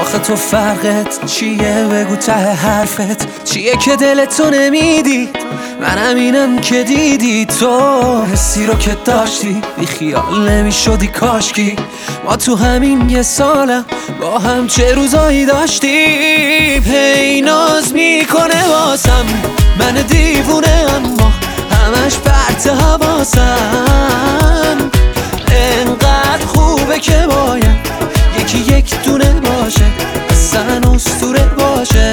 آخه تو فرقت چیه؟ بگو ته حرفت چیه که دلتو نمیدی؟ منم اینم که دیدی تو حسی رو که داشتی بی خیال نمیشدی کاشکی ما تو همین یه سالم با هم چه روزایی داشتیم. هی ناز میکنه واسم من دیوونه اما همش پرت حواسم. انقدر خوبه که باید یکی یک دونه باشه اصلا اسطوره باشه.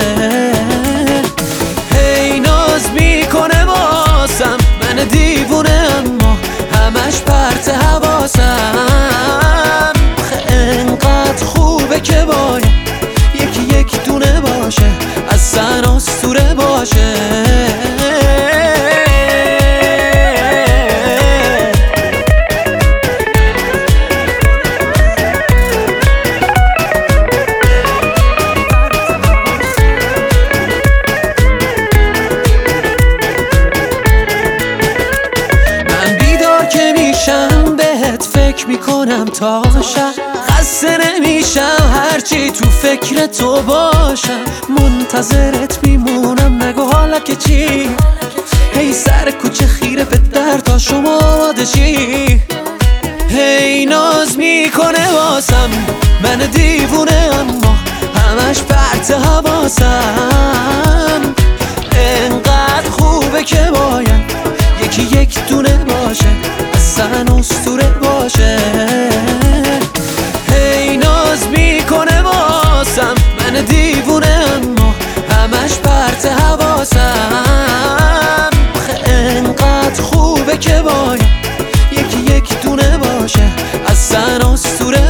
هی ناز میکنه واسم من دیوونه اما همش پرت حواسم. انقدر خوبه که باید یکی یک دونه باشه اصلا اسطوره باشه. فکر میکنم تا شب خسته نمیشم هرچی تو فکر تو باشم. منتظرت میمونم نگو حالا که چی؟ هی سر کوچه خیره به در تا شما آماده چی؟ هی ناز میکنه واسم من دیوونه اما همش پرت حواسم. انقدر خوبه که باید یکی یک دونه باشه اصلا اسطوره باشه. هی ناز میکنه واسم من دیوونه اما همش پرت حواسم. انقدر خوبه که باید یکی یک دونه باشه اصلا اسطوره